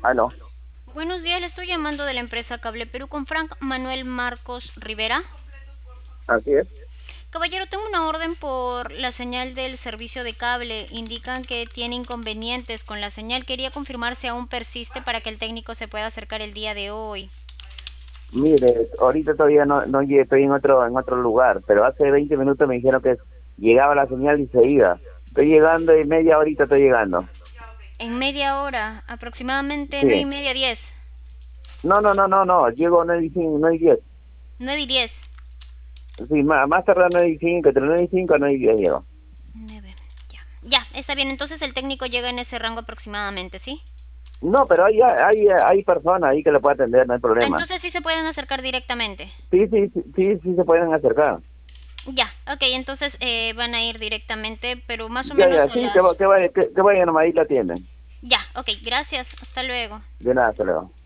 Aló, Buenos días, le estoy llamando de la empresa Cable Perú con Frank Manuel Marcos Rivera. así es. Caballero, tengo una orden por la señal del servicio de cable. Indican que tiene inconvenientes con la señal. Quería confirmar si aún persiste para que el técnico se pueda acercar el día de hoy. Mire, ahorita todavía no llegué, estoy en otro lugar, pero hace 20 minutos me dijeron que llegaba la señal y se iba. Estoy llegando y media horita estoy llegando. En media hora, aproximadamente Sí. 9:30, 10. No, llego 9:05, 9:10. 9:10. Sí, más tardar 9:05, entre 9:05 a 9:10 llego. 9. Ya. Ya, está bien. Entonces el técnico llega en ese rango aproximadamente, ¿sí? No, pero hay personas ahí que le puede atender, no hay problema. Entonces sí se pueden acercar directamente. Sí se pueden acercar. Ya, ok, entonces van a ir directamente, pero más o Ya, menos a sí, que, las... que vayan nomás, ahí la tienen. Ya, ok, gracias, hasta luego. De nada, hasta luego.